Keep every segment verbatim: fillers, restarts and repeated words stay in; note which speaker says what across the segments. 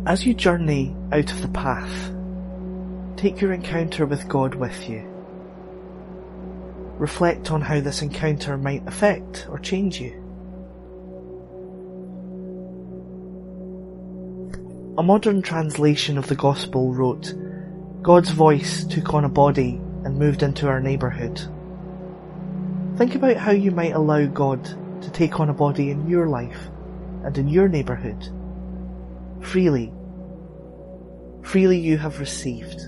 Speaker 1: As you journey out of the path, take your encounter with God with you. Reflect on how this encounter might affect or change you. A modern translation of the Gospel wrote, "God's voice took on a body and moved into our neighbourhood." Think about how you might allow God to take on a body in your life and in your neighbourhood. Freely. Freely you have received.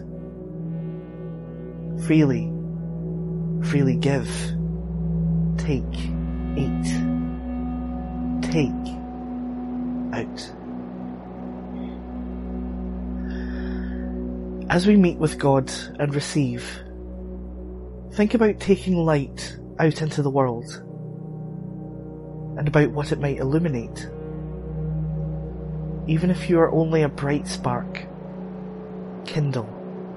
Speaker 1: Freely. Freely give. Take. Eat. Take. Out. As we meet with God and receive, think about taking light out into the world and about what it might illuminate. Even if you are only a bright spark, kindle.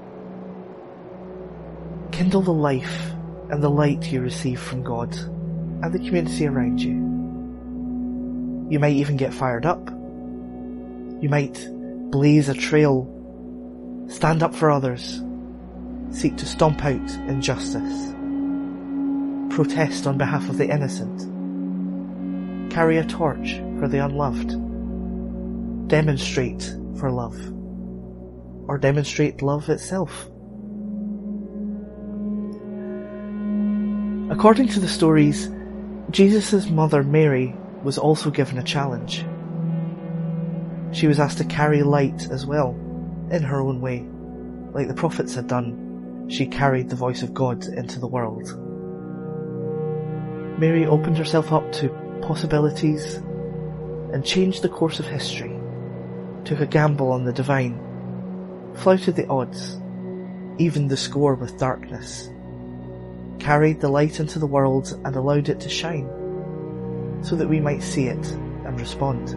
Speaker 1: Kindle the life and the light you receive from God and the community around you. You might even get fired up. You might blaze a trail, stand up for others, seek to stomp out injustice, protest on behalf of the innocent, carry a torch for the unloved, demonstrate for love, or demonstrate love itself. According to the stories, Jesus' mother Mary was also given a challenge. She was asked to carry light as well, in her own way. Like the prophets had done, she carried the voice of God into the world. Mary opened herself up to possibilities and changed the course of history, took a gamble on the divine, flouted the odds, evened the score with darkness, carried the light into the world and allowed it to shine, so that we might see it and respond.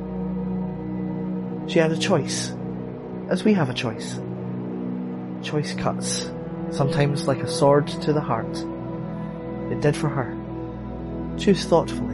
Speaker 1: She had a choice, as we have a choice. Choice cuts, sometimes like a sword to the heart. It did for her. Choose thoughtfully.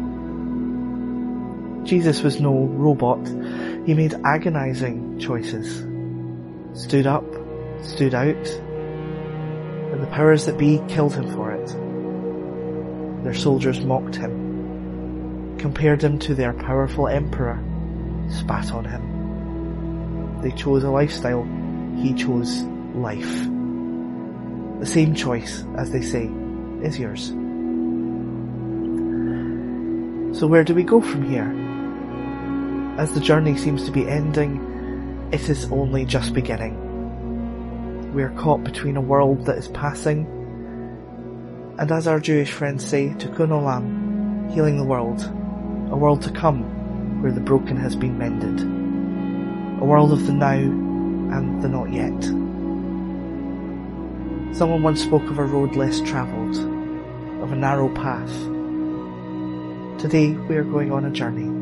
Speaker 1: Jesus was no robot. He made agonizing choices. Stood up, stood out, and the powers that be killed him for it. Their soldiers mocked him, compared him to their powerful emperor, spat on him. They chose a lifestyle, he chose life. The same choice, as they say, is yours. So where do we go from here? As the journey seems to be ending, it is only just beginning. We are caught between a world that is passing, and as our Jewish friends say, Tikkun Olam, healing the world, a world to come where the broken has been mended, a world of the now and the not yet. Someone once spoke of a road less travelled, of a narrow path. Today we are going on a journey.